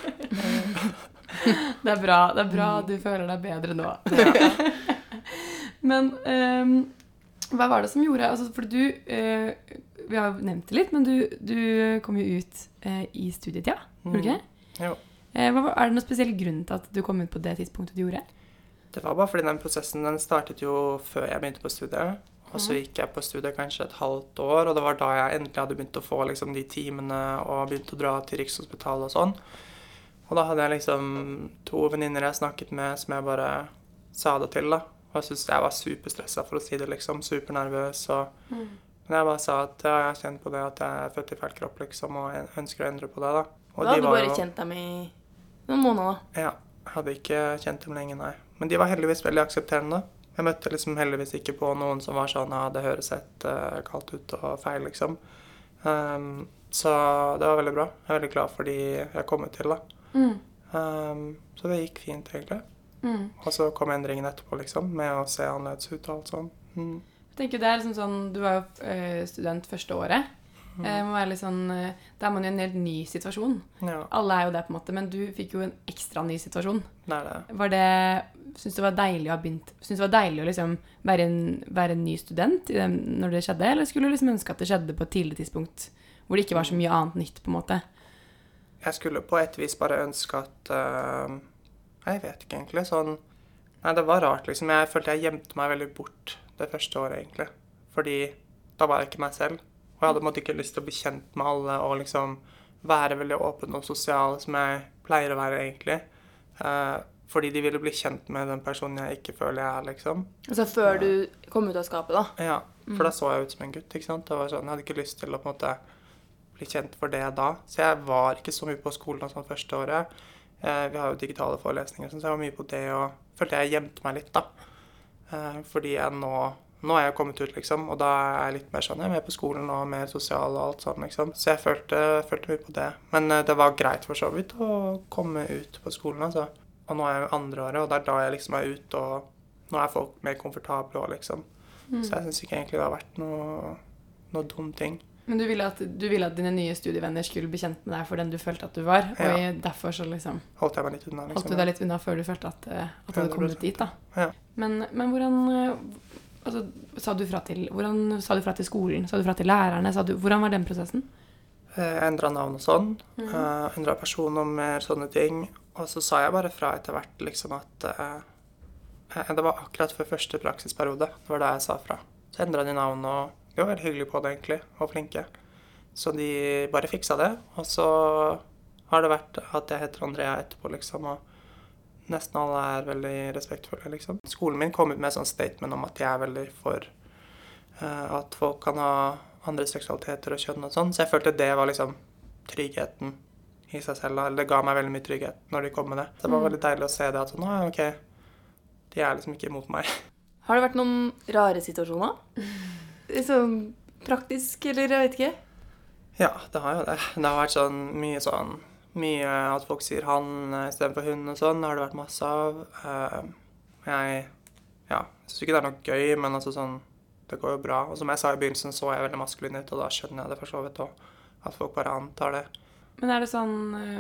Det er bra, det er bra at du føler deg bedre nå. Ja. Men ehm, hva var det som gjorde, altså for du, eh, vi har jo nevnt det litt, men du, du kom jo ut eh, i studietida, gjorde du ikke det? Jo. Eh, hva, var- er det noen spesiell grunn til at du kom ut på det tidspunktet du gjorde? Det var bare fordi den prosessen den startet jo før jeg begynte på studiet. Og så gikk jeg på studiet kanskje et halvt år, og det var da jeg endelig hadde begynt å få liksom, de timene og begynt å dra til Rikshospitalet og sånn. Og da hadde jeg liksom to venninner jeg snakket med som jeg bare sa det til, da. Og jeg synes jeg var superstresset for å si det, liksom. Supernervøs. Og... Mm. Men jeg bare sa at ja, jeg har kjent på det at jeg er født i feil kropp, liksom, og jeg ønsker å endre på det, da. Og Da hadde de du var bare jo- kjent dem i noen måneder, da. Ja, jeg hadde ikke kjent dem lenge, nei. Men de var heldigvis veldig aksepterende. Jeg møtte liksom heldigvis ikke på noen som var sånn, ja, det høres helt uh, kaldt ut og feil, liksom. Um, så det var veldig bra. Jeg er veldig glad for de jeg kom ut til, da. Mm. Um, så det gikk fint, egentlig. Mm. Og så kom endringen etterpå, liksom, med å se annerledes ut og alt sånn. Mm. Jeg tenker det er liksom sånn, du var jo eh, student første året. Mm. Eh, må være litt sånn, eh, da er man jo i en helt ny situasjon. Ja, Alle er jo det på en måte, men du fikk jo en ekstra ny situasjon. det er det. Var det, synes du det var deilig å ha begynt, synes du det var deilig å liksom være en, være en ny student i det, når det skjedde, eller skulle du liksom ønske at det skjedde på et tidlig tidspunkt, hvor det ikke var så mye annet nytt på en måte? Jeg skulle på et vis bare ønske at uh, jeg vet ikke egentlig sånn. Nei, det var rart liksom. Jeg følte jeg gjemte meg veldig bort det første året egentlig. Fordi da var jeg ikke meg selv. Og jeg hadde på en måte ikke lyst til å bli kjent med alle og liksom være veldig åpen og sosial som jeg pleier å være egentlig. Uh, fordi de ville bli kjent med den personen jeg ikke føler jeg er liksom. Altså før du kom ut av skapet, da. Ja, for da så jeg ut som en gutt, ikke sant? Det var sånn, jeg hadde ikke lyst til å på en måte bli kjent for det da. Så jeg var ikke så mye på skolen og sånn første året. Eh, vi har jo digitale forelesninger, så jeg var mye på det, og følte jeg gjemte meg litt da. Eh, fordi jeg nå, nå er jeg kommet ut liksom, og da er jeg litt mer sånn, jeg er med på skolen og mer sosial og alt sånn liksom. Så jeg følte, følte mye på det. Men eh, det var greit for så vidt å komme ut på skolen, altså. Og nå er jeg jo andre året, og det er da jeg liksom er ute, og nå er folk mer komfortable også, liksom. Mm. Så jeg synes ikke egentlig det har vært noe, noe dum ting. Men du ville, at, du ville at dine nye studievenner skulle bli kjent med deg for den du følte at du var, og Ja. i- derfor så liksom Holdt jeg meg litt unna, liksom. holdt du deg litt unna før du følte at, eh, at du hadde kommet dit da. Ja. Men, men hvordan, eh, altså, sa du fra til, hvordan sa du fra til skolen, sa du fra til lærerne, sa du, hvordan var den prosessen? Jeg endret navn og sånn, Mhm. uh, endret personnummer, sånne ting. Og så sa jeg bare fra etter hvert liksom at uh, det var akkurat før første praksisperiode, det var da jeg sa fra. Så endret de navn, og de var veldig hyggelige på det egentlig, og flinke. Så de bare fiksa det, og så har det vært at jeg heter Andrea etterpå liksom, og nesten alle er veldig respektfulle liksom. Skolen min kom ut med et sånt statement om at jeg er veldig for uh, at folk kan ha andre seksualiteter og kjønn og sånn, så jeg følte det var liksom tryggheten i seg selv, eller det ga meg veldig mye trygghet når de kom med det. Så det var veldig deilig å se det at sånn, «Nå, ok, de er liksom ikke imot meg». Har det vært noen rare situasjoner? Sånn praktisk, eller jeg vet ikke. Ja, det har jo det. Det har vært sånn mye sånn, mye at folk sier han i stedet for hun og sånn, det har det vært masse av. Uh, jeg, ja, jeg synes ikke det er noe gøy, men altså sånn, det går jo bra. Og som jeg sa i begynnelsen, så er jeg veldig maskulin ut, og da skjønner jeg det for så vidt også, at folk bare antar det. Men er det sånn,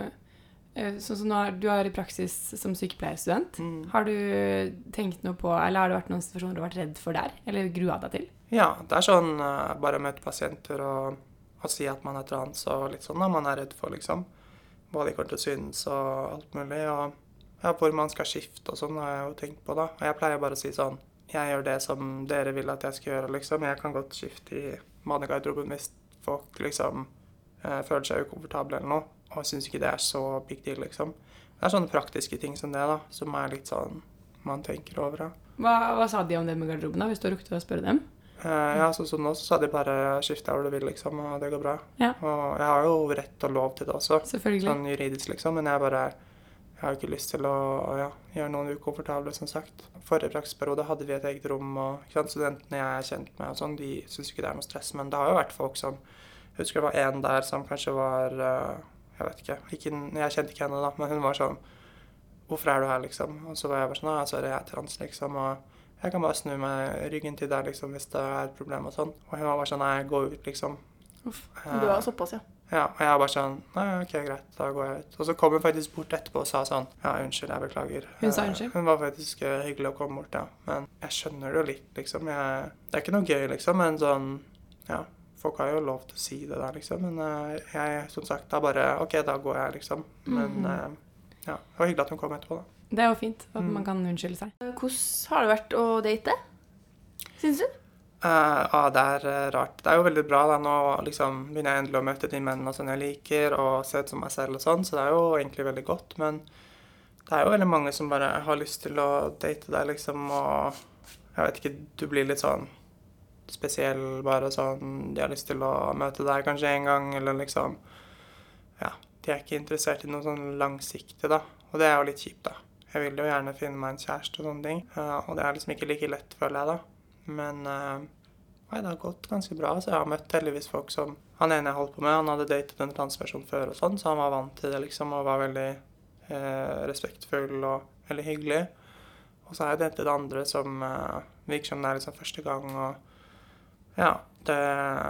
eh, sånn som nå er, du er i praksis som sykepleierstudent, Mm. har du tenkt noe på, eller har det vært noen situasjoner du har vært redd for der, eller grua deg til? Ja, det er sånn uh, bare møte pasienter og, og si at man er trans og litt sånn da man er redd for liksom. Hva de kommer til å synes og alt mulig. Og ja, hvor man skal skifte og sånn, har jeg jo tenkt på da. Og jeg pleier bare å si sånn, jeg gjør det som dere vil at jeg skal gjøre, liksom. Jeg kan godt skifte i mannegarderoben hvis folk liksom eh, føler seg ukomfortable eller noe, og synes ikke det er så big deal, liksom. Det er sånne praktiske ting som det da, som er litt sånn man tenker over, ja. Hva, hva sa de om det med garderoben da, hvis du har rukket å spørre dem? Eh, ja, så, så nå så sa de bare skifte hvor du vil, liksom, og det går bra. Ja. Og jeg har jo rett og lov til det også, Selvfølgelig. sånn juridisk, liksom, men jeg bare... Jeg har ikke lyst til å ja, gjøre noen ukomfortable, som sagt. Forrige praksisperiode hadde vi et eget rom, og ikke sant, studentene jeg er kjent med, og sånn, de synes ikke det er noe stress. Men det har jo vært folk som, jeg husker det var en der som kanskje var, jeg vet ikke, ikke jeg kjente ikke henne da, men hun var sånn, hvorfor er du her, liksom? Og så var jeg bare sånn, ja, så er jeg trans, liksom, og jeg kan bare snu meg ryggen til deg, liksom, hvis det er et problem og sånn. Og hun var bare sånn, nei, gå ut, liksom. Uff, du var såpass, ja. Ja, og jeg var bare sånn, nei, ok, greit, da går jeg ut. Og så kom hun faktisk bort etterpå og sa sånn, ja, unnskyld, jeg beklager. Hun sa unnskyld? Hun var faktisk uh, hyggelig å komme bort, ja. Men jeg skjønner det jo litt, liksom. Jeg, det er ikke noe gøy, liksom, men sånn, ja, folk har jo lov til å si det der, liksom. Men uh, jeg, som sagt, da bare, ok, da går jeg, liksom. Men uh, ja, det var hyggelig at hun kom etterpå, da. Det er jo fint at Mm. man kan unnskylde seg. Hvordan har det vært å date, synes du? Uh, ja, det er uh, rart. Det er jo veldig bra da, nå liksom begynner jeg endelig å møte de mennene som jeg liker, og se ut som meg selv og sånn, så det er jo egentlig veldig godt, men det er jo veldig mange som bare har lyst til å date deg, liksom, og jeg vet ikke, du blir litt sånn spesiell, bare sånn, de har lyst til å møte deg kanskje en gang, eller liksom, ja, de er ikke interessert i noe sånn langsiktig da, og det er jo litt kjipt da. Jeg vil jo gjerne finne meg en kjæreste og sånne ting, uh, og det er liksom ikke like lett, føler jeg da. Men uh, nei, det har gått ganske bra, så jeg har møtt heldigvis folk som han ene jeg holdt på med, han hadde datet en transperson før og sånn, så han var vant til det liksom, og var veldig eh, respektfull og veldig hyggelig. Og så har jeg datet andre som uh, virker som det er liksom første gang, og ja, det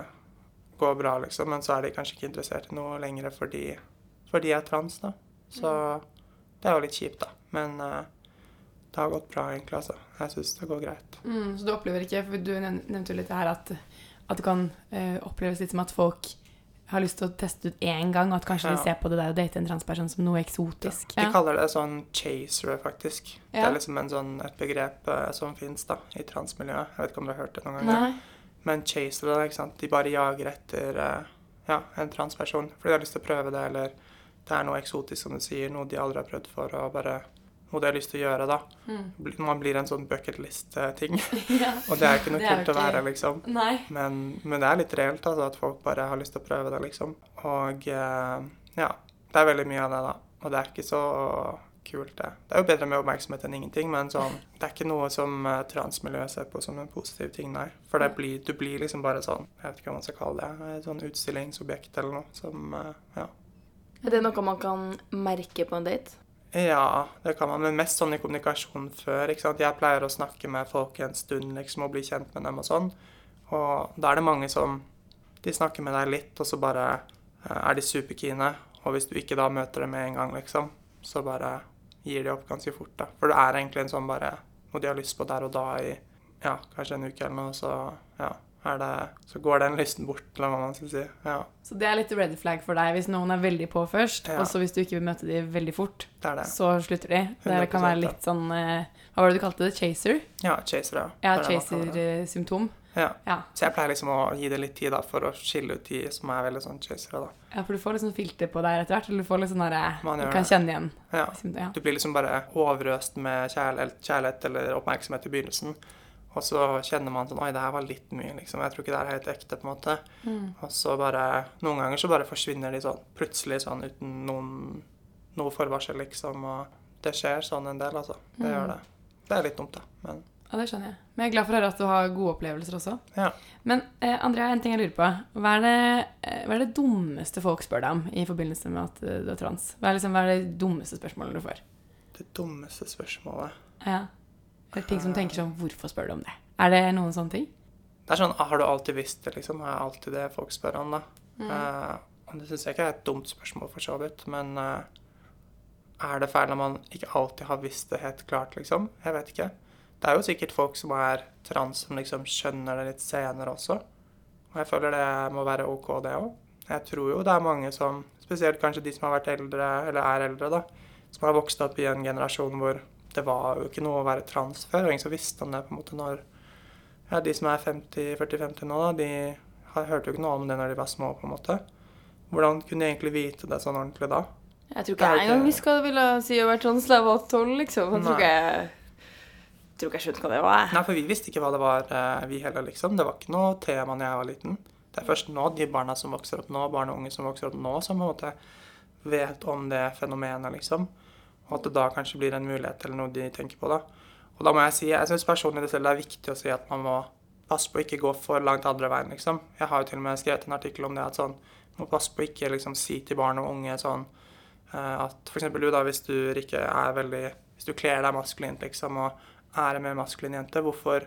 går bra liksom, men så er de kanskje ikke interessert i noe lenger fordi, fordi jeg er trans da. Så det er jo litt kjipt da, men uh, det har gått bra egentlig, altså. Jeg synes det går greit. Mm, så du opplever ikke, for du nevnte jo litt det her at, at det kan eh, oppleves litt som at folk har lyst til å teste ut en gang, og at kanskje Ja. de ser på det der å date en transperson som noe eksotisk. De kaller det sånn chaser, faktisk. Det Ja. er liksom en sånn, et begrep uh, som finnes da, i transmiljøet. Jeg vet ikke om du har hørt det noen ganger. Nei. Men chaser, da, ikke sant? De bare jager etter uh, ja, en transperson, fordi de har lyst til å prøve det, eller det er noe eksotisk, som du sier, noe de aldri har prøvd for, og bare noe de har lyst til å gjøre da. Mm. Man blir en sånn bucket list-ting, Ja. og det er ikke noe Det er kult jo å være, ikke- liksom. Nei. Men, men det er litt reelt, altså, at folk bare har lyst til å prøve det, liksom. Og uh, ja, det er veldig mye av det da, og det er ikke så kult det. Det er jo bedre med oppmerksomhet enn ingenting, men sånn, det er ikke noe som uh, transmiljøet ser på som en positiv ting, nei. For det blir, du blir liksom bare sånn, jeg vet ikke hva man skal kalle det, et sånn utstillingsobjekt eller noe, som, uh, ja. Er det noe man kan merke på en date? Ja, det kan man, men mest sånn i kommunikasjon før, ikke sant? Jeg pleier å snakke med folk en stund, liksom, og bli kjent med dem og sånn. Og da er det mange som, de snakker med deg litt, og så bare uh, er de superkine. Og hvis du ikke da møter dem med en gang, liksom, så bare gir de opp ganske fort, da. For det er egentlig en sånn bare, noe de har lyst på der og da i, ja, kanskje en uke eller noe, så ja. Er det, så går den lysten bort, eller hva man skal si. Ja, Så det er litt red flag for deg hvis noen er veldig på først, Ja. og så hvis du ikke vil møte dem veldig fort, det er det. så slutter de. Det hundre prosent, kan være ja. litt sånn, eh, hva var det du kalte det? Chaser? Ja, chaser, ja. Ja, Det er det man kaller det. chaser-symptom. Ja. Ja. Så jeg pleier liksom å gi det litt tid da, for å skille ut de som er veldig sånn chasere da. Ja, for du får litt sånn filter på deg etter hvert, eller du får litt sånn der, eh, Man du gjør kan det. kjenne igjen. Ja. Ja. Du blir liksom bare overøst med kjærlighet, kjærlighet eller oppmerksomhet i begynnelsen. Og så kjenner man sånn, oi, det her var litt mye, liksom. Jeg tror ikke det er helt ekte, på en måte. Mm. Og så bare, noen ganger så bare forsvinner de sånn, plutselig sånn, uten noen, noe forvarsel, liksom. Og det skjer sånn en del, altså. Det Mm. gjør det. Det er litt dumt, da. Men Ja, det skjønner jeg. Men jeg er glad for å høre at du har gode opplevelser også. ja. Men eh, Andrea, en ting jeg lurer på. Hva er, det, eh, hva er det dummeste folk spør deg om i forbindelse med at eh, du er trans? Hva er, liksom, hva er det dummeste spørsmålet du får? Det dummeste spørsmålet. Ja. Eller ting som tenker sånn, hvorfor spør du om det? Er det noen sånne ting? Det er sånn, har du alltid visst det, liksom? Det er alltid det folk spør om, da. Mm. Eh, og det synes jeg ikke er et dumt spørsmål for så vidt, men eh, er det feil når man ikke alltid har visst det helt klart, liksom? Jeg vet ikke. Det er jo sikkert folk som er trans som liksom skjønner det litt senere også. Og jeg føler det må være ok det også. Jeg tror jo det er mange som, spesielt kanskje de som har vært eldre, eller er eldre da, som har vokst opp i en generasjon hvor det var jo ikke noe å være trans før, og ingen som visste om det på en måte når ja, de som er femti førti femti nå, da, de har, hørte jo ikke noe om det når de var små, på en måte. Hvordan kunne de egentlig vite det sånn ordentlig da? Jeg tror ikke jeg engang vi skal ville si å være trans da jeg var tolv, liksom. Jeg tror ikke jeg, tror ikke jeg skjønte hva det var. Nei, for vi visste ikke hva det var, eh, vi heller, liksom. Det var ikke noe tema når jeg var liten. Det er først nå, de barna som vokser opp nå, barn og unge som vokser opp nå, som på en måte vet om det fenomenet, liksom. Og at det da kanskje blir en mulighet eller noe de tenker på, da. Og da må jeg si, jeg synes personlig det selv er viktig å si at man må passe på å ikke gå for langt andre veien, liksom. Jeg har jo til og med skrevet en artikkel om det, at sånn, man må passe på å ikke liksom si til barn og unge sånn, at for eksempel du da, hvis du ikke er veldig, hvis du kler deg maskulint, liksom, og er en mer maskulin jente, hvorfor,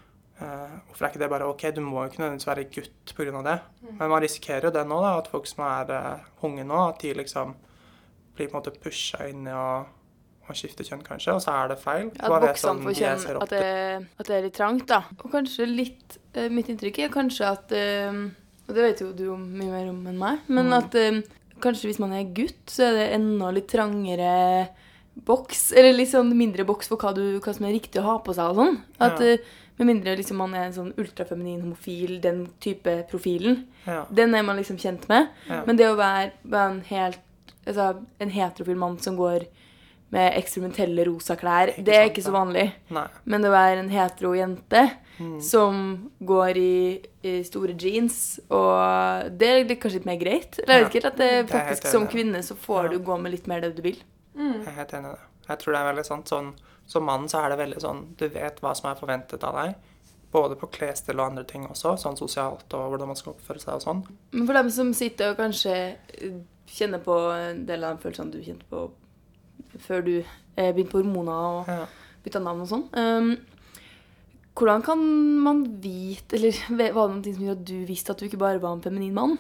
uh, hvorfor er ikke det bare ok, du må jo ikke nødvendigvis være gutt på grunn av det. Mm. Men man risikerer jo det nå da, at folk som er uh, unge nå, at de liksom blir på en måte pushet inn i å, å skifte kjønn kanskje, og så er det feil. At voksne får kjenne at det, at det er litt trangt da. Og kanskje litt, uh, mitt inntrykk er kanskje at, uh, og det vet jo du mye mer om enn meg, men mm. at uh, kanskje hvis man er gutt, så er det enda litt trangere boks, eller litt sånn mindre boks for hva, du, hva som er riktig å ha på seg og sånn. At ja. uh, med mindre liksom, man er en sånn ultrafeminin homofil, den type profilen, ja. Den er man liksom kjent med. Ja. Men det å være, være en, helt, altså, en heterofil mann som går med eksperimentelle rosa klær, det er ikke så vanlig. Nei. Men det å være en hetero jente mm. som går i, i store jeans, og det er kanskje litt mer greit. Eller jeg vet ikke, at det, det faktisk som kvinne så får ja. Du gå med litt mer det du vil. Mm. Jeg er helt enig i det. Jeg tror det er veldig sånn, sånn, som mann så er det veldig sånn, du vet hva som er forventet av deg, både på klesstil og andre ting også, sånn sosialt og hvordan man skal oppføre seg og sånn. Men for dem som sitter og kanskje kjenner på en del av de følelsene du kjente på før du eh, begynte på hormoner og ja. Byttet navn og sånn, um, hvordan kan man vite, eller var det noen ting som gjorde at du visste at du ikke bare var en feminin mann?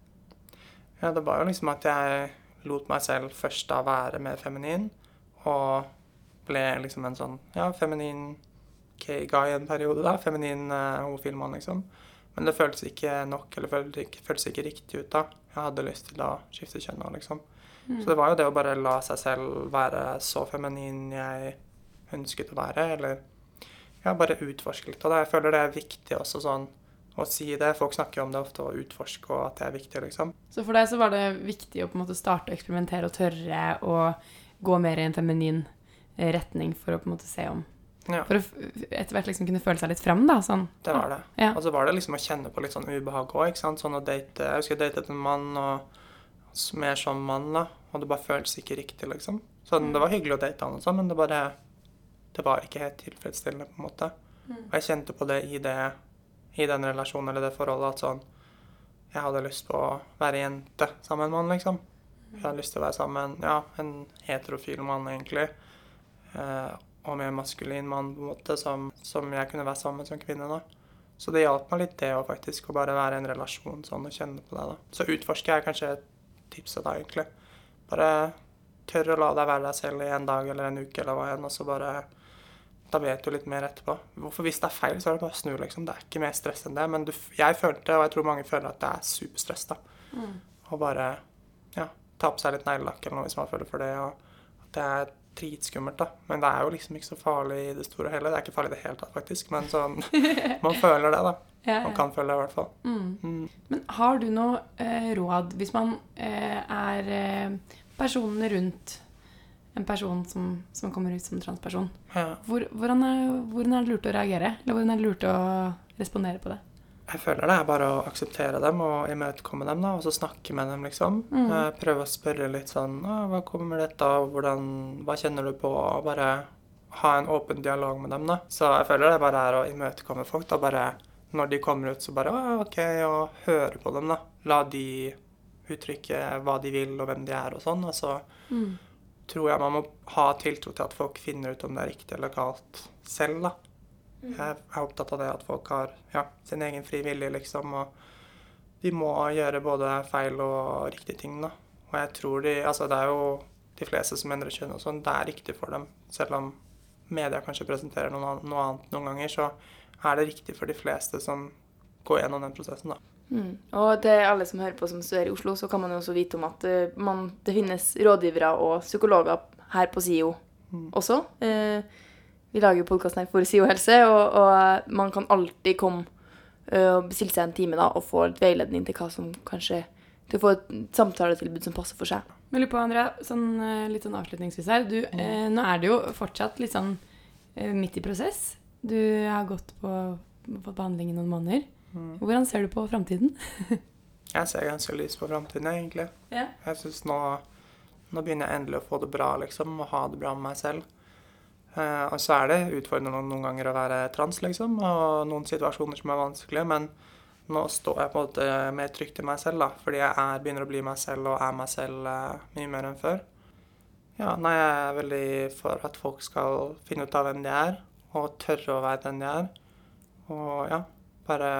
Ja, det var jo liksom at jeg lot meg selv først da være mer feminin, og ble liksom en sånn, ja, feminin gay-guy en periode da, feminin uh, homofil mann liksom. Men det føltes ikke nok, eller føltes ikke, føltes ikke riktig ut da. Jeg hadde lyst til å skifte kjønn nå liksom. Mm. Så det var jo det å bare la seg selv være så feminin jeg ønsket å være, eller ja, bare utforske litt av det. Jeg føler det er viktig også sånn, å si det. Folk snakker om det ofte, å utforske, og at det er viktig, liksom. Så for deg så var det viktig å på en måte starte å eksperimentere og tørre å gå mer i en feminin retning for å på en måte se om. Ja. For å etter hvert liksom kunne føle seg litt frem, da, sånn. Det var det. Ja. Og så var det liksom å kjenne på litt sånn ubehag også, ikke sant? Sånn å date, jeg husker jeg datet en mann, og mer som mann, da. Og det bare føltes ikke riktig, liksom. Sånn, det var hyggelig å date han og sånn, men det bare, det var ikke helt tilfredsstillende, på en måte. Mm. Og jeg kjente på det i det, i den relasjonen eller det forholdet, at sånn, jeg hadde lyst på å være jente sammen med en mann, liksom. Jeg hadde lyst til å være sammen med, ja, en heterofil mann, egentlig. Eh, og med en maskulin mann, på en måte, som, som jeg kunne være sammen med som kvinne, da. Så det hjalp meg litt det å faktisk å bare være i en relasjon sånn, og kjenne på det, da. Så utforsker jeg kanskje et tips av deg, egentlig. Bare tørre å la deg være deg selv i en dag eller en uke eller hva enn, og så bare, da vet du litt mer etterpå. Hvorfor hvis det er feil, så er det bare å snu, liksom. Det er ikke mer stress enn det, men du, jeg følte, og jeg tror mange føler at det er superstress, da. Mm. Og bare, ja, ta på seg litt neglelakk eller noe hvis man føler for det, og at det er dritskummelt, da. Men det er jo liksom ikke så farlig i det store og hele. Det er ikke farlig i det hele tatt, faktisk, men sånn, man føler det, da. Ja, ja. Man kan føle det i hvert fall. Mm. Mm. Men har du noe eh, råd hvis man eh, er eh, personen rundt en person som, som kommer ut som transperson? Ja. Hvor, hvordan, er, hvordan er det lurt å reagere? Eller hvordan er det lurt å respondere på det? Jeg føler det er bare å akseptere dem og imøtekomme dem, da, og så snakke med dem, liksom. Mm. Prøve å spørre litt sånn, hva kommer dette av, hvordan, hva kjenner du på, og bare ha en åpen dialog med dem, da. Så jeg føler det bare er å imøtekomme folk, da, bare når de kommer ut, så bare, ok, og høre på dem, da. La de uttrykke hva de vil og hvem de er og sånn, og så mm. tror jeg man må ha tiltro til at folk finner ut om det er riktig eller galt selv, da. Jeg er opptatt av det at folk har ja, sin egen fri vilje, liksom, og de må gjøre både feil og riktige ting, da. Og jeg tror de, altså det er jo de fleste som endrer kjønn og sånn, det er riktig for dem. Selv om media kanskje presenterer noe, noe annet noen ganger, så er det riktig for de fleste som går gjennom den prosessen, da. Mm. Og til alle som hører på som studerer i Oslo, så kan man jo også vite om at uh, man, det finnes rådgivere og psykologer her på SIO også. Eh, vi lager jo podcasten her for SIO Helse, og, og man kan alltid komme uh, og bestille seg en time da, og få et veiledning til hva som kanskje, til å få et samtaletilbud som passer for seg. Men lurer på, Andrea, sånn, eh, litt sånn avslutningsvis her, du, eh, nå er det jo fortsatt litt sånn eh, midt i prosess. Du har gått på, fått behandling i noen måneder. Mm. Hvordan ser du på fremtiden? Jeg ser ganske lys på fremtiden, egentlig. Ja. Jeg synes nå, nå begynner jeg endelig å få det bra, liksom, og ha det bra med meg selv. Eh, og så er det utfordrende noen ganger å være trans, liksom, og noen situasjoner som er vanskelige, men nå står jeg på en måte mer trygt i meg selv, da, fordi jeg er, begynner å bli meg selv og er meg selv eh, mye mer enn før. Ja, nei, jeg er veldig for at folk skal finne ut av hvem de er, og tørre å være den de er. Og ja, bare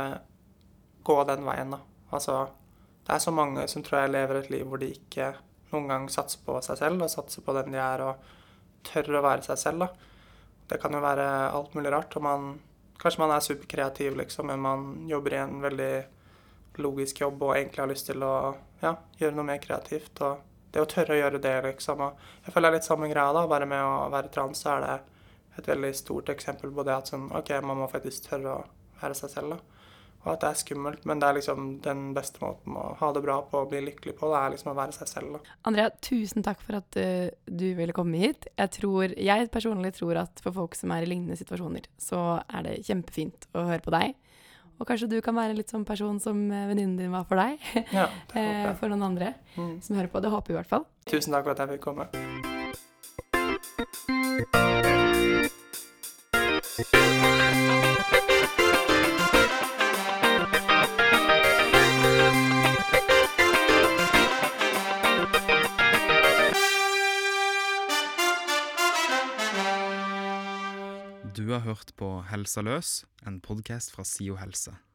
gå den veien, da. Altså, det er så mange som tror jeg lever et liv hvor de ikke noen gang satser på seg selv, og satser på den de er, og tør å være seg selv, da. Det kan jo være alt mulig rart, og man, kanskje man er superkreativ, liksom, men man jobber i en veldig logisk jobb, og egentlig har lyst til å, ja, gjøre noe mer kreativt, og det å tørre å gjøre det, liksom, og jeg føler det er litt samme greia, da, bare med å være trans, så er det et veldig stort eksempel på det, at sånn, ok, man må faktisk tørre å være seg selv, da. Og at det er skummelt, men det er liksom den beste måten å ha det bra på og bli lykkelig på, det er liksom å være seg selv. Da. Andrea, tusen takk for at uh, du ville komme hit. Jeg tror, jeg personlig tror at for folk som er i lignende situasjoner, så er det kjempefint å høre på deg. Og kanskje du kan være litt sånn person som venninnen din var for deg, Ja, det håper jeg. for noen andre Mm. som hører på. Det håper vi i hvert fall. Tusen takk for at jeg fikk komme. Du har hørt på Helsa løs, en podcast fra SIO Helse.